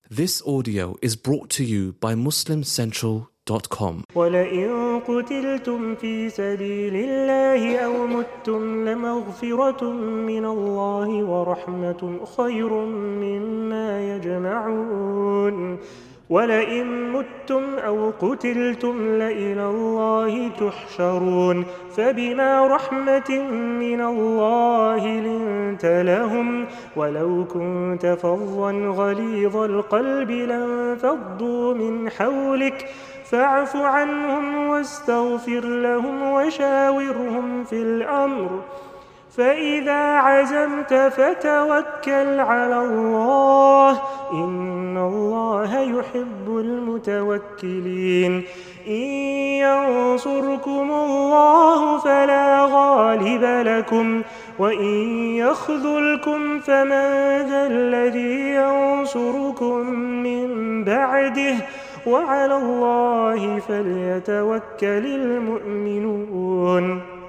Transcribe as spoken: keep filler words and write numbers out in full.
This audio is brought to you by muslim central dot com. وَلَئِن قُتِلْتُمْ فِي سَبِيلِ اللَّهِ أَوْ مُتُّمْ لَمَغْفِرَةٌ مِّنَ اللَّهِ وَرَحْمَةٌ خَيْرٌ مِّمَّا يَجْمَعُونَ وَلَئِن مُتُّمْ أَوْ قُتِلْتُمْ لَإِلَى اللَّهِ تُحْشَرُونَ فَبِمَا رَحْمَةٍ مِّنَ اللَّهِ لِنتَ لَهُمْ وَلَوْ كُنتَ فَظًّا غَلِيظَ الْقَلْبِ لَانفَضُّوا مِنْ حَوْلِكَ فاعف عنهم واستغفر لهم وشاورهم في الأمر فإذا عزمت فتوكل على الله إن الله يحب المتوكلين إن ينصركم الله فلا غالب لكم وإن يخذلكم فمن ذا الذي ينصركم من بعده وعلى الله فليتوكل المؤمنون